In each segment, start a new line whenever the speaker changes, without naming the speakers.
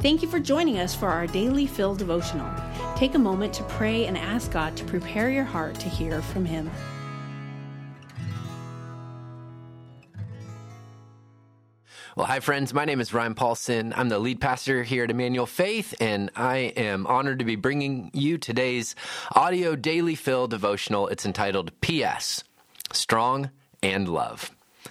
Thank you for joining us for our Daily Fill devotional. Take a moment to pray and ask God to prepare your heart to hear from Him.
Well, hi, friends. My name is Ryan Paulson. I'm the lead pastor here at Emmanuel Faith, and I am honored to be bringing you today's audio Daily Fill devotional. It's entitled P.S. Strong and Love.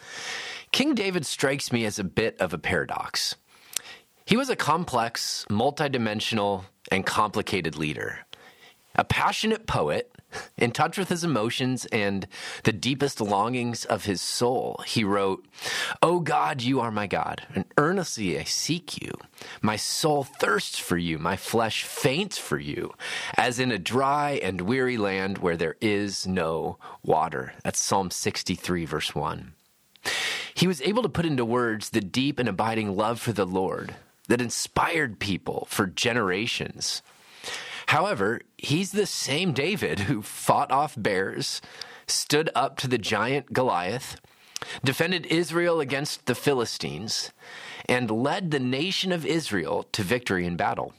King David strikes me as a bit of a paradox. He was a complex, multidimensional, and complicated leader. A passionate poet, in touch with his emotions and the deepest longings of his soul, he wrote, "O God, you are my God, and earnestly I seek you. My soul thirsts for you, my flesh faints for you, as in a dry and weary land where there is no water." That's Psalm 63, verse 1. He was able to put into words the deep and abiding love for the Lord that inspired people for generations. However, he's the same David who fought off bears, stood up to the giant Goliath, defended Israel against the Philistines, and led the nation of Israel to victory in battle.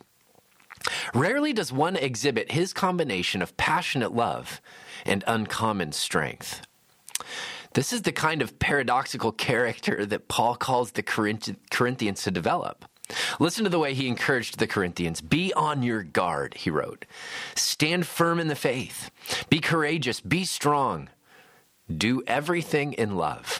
Rarely does one exhibit his combination of passionate love and uncommon strength. This is the kind of paradoxical character that Paul calls the Corinthians to develop. Listen to the way he encouraged the Corinthians. "Be on your guard," he wrote. "Stand firm in the faith. Be courageous. Be strong. Do everything in love."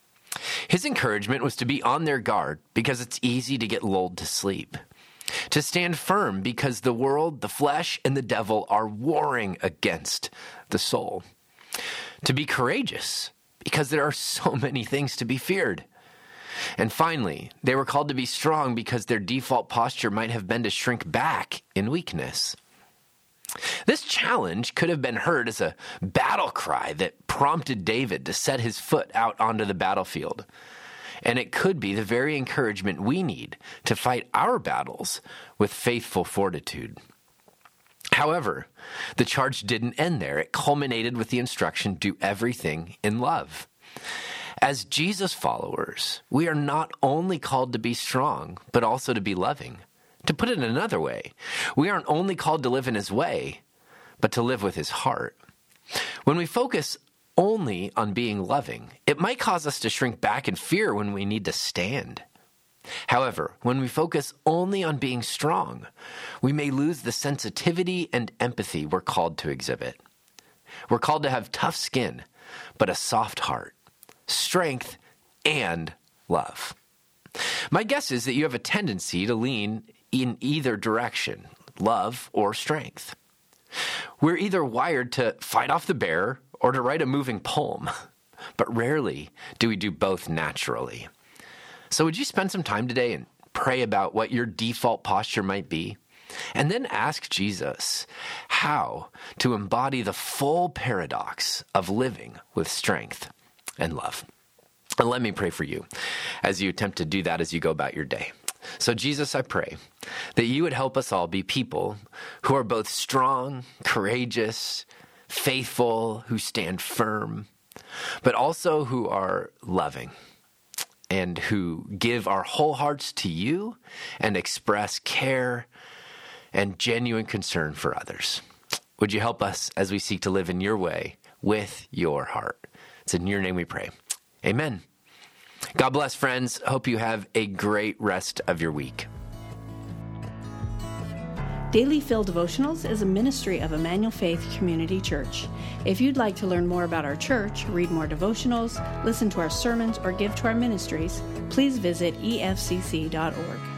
His encouragement was to be on their guard because it's easy to get lulled to sleep. To stand firm because the world, the flesh, and the devil are warring against the soul. To be courageous because there are so many things to be feared. And finally, they were called to be strong because their default posture might have been to shrink back in weakness. This challenge could have been heard as a battle cry that prompted David to set his foot out onto the battlefield. And it could be the very encouragement we need to fight our battles with faithful fortitude. However, the charge didn't end there. It culminated with the instruction, do everything in love. As Jesus followers, we are not only called to be strong, but also to be loving. To put it another way, we aren't only called to live in His way, but to live with His heart. When we focus only on being loving, it might cause us to shrink back in fear when we need to stand. However, when we focus only on being strong, we may lose the sensitivity and empathy we're called to exhibit. We're called to have tough skin, but a soft heart. Strength and love. My guess is that you have a tendency to lean in either direction, love or strength. We're either wired to fight off the bear or to write a moving poem, but rarely do we do both naturally. So would you spend some time today and pray about what your default posture might be? And then ask Jesus how to embody the full paradox of living with strength and love. And let me pray for you as you attempt to do that as you go about your day. So Jesus, I pray that you would help us all be people who are both strong, courageous, faithful, who stand firm, but also who are loving and who give our whole hearts to you and express care and genuine concern for others. Would you help us as we seek to live in your way with your heart? It's in your name we pray. Amen. God bless, friends. Hope you have a great rest of your week.
Daily Fill Devotionals is a ministry of Emmanuel Faith Community Church. If you'd like to learn more about our church, read more devotionals, listen to our sermons, or give to our ministries, please visit efcc.org.